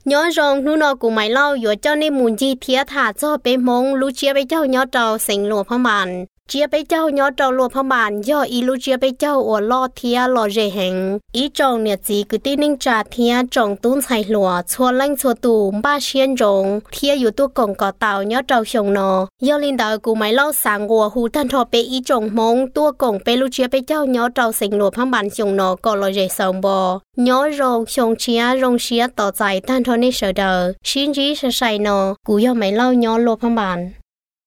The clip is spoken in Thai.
ย้อนรองนู่นอกูไม่เล่าอยู่เจ้าในมูลจีเทียถาเจ้าไปมงลูเจียไปเจ้าย้อนเจ้าเสียงหลวงพระบานเจียไปเจ้าย้อนเจ้าหลวงพระบานย่ออีลูเจียไปเจ้าอวดล่อเทียล่อเจเหงอีจองเนี่ยจีคือตีนิ่งจ่าเทียจองตุ้นไฉหลัวชัวลั่งชัวตูมบ้าเชียนจงเทียอยู่ตัวกงก่อเต่าย้อนเจ้าชงนอย่อลินดากูไม่เล่าสางวัวหูท่านทอไปอีจงมงตัวกงไปลูเจียไปเจ้าย้อนเจ้าเสียงหลวงพระบานชงนก็ล่อเจสองบย้อนรองชงเชียรงเชียต่อใจท่านทอในเสดชินจีเสใส่นกูย่อไม่เล่าย้อนหลวงพระบาน